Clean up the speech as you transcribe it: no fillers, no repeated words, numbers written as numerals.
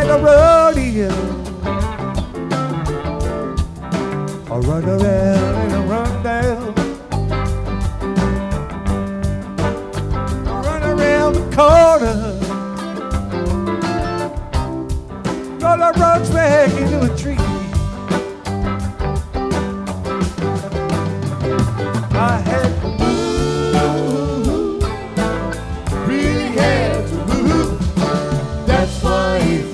like a rodeo. I run around and I run down. I run around the corner. Gonna run back into a tree.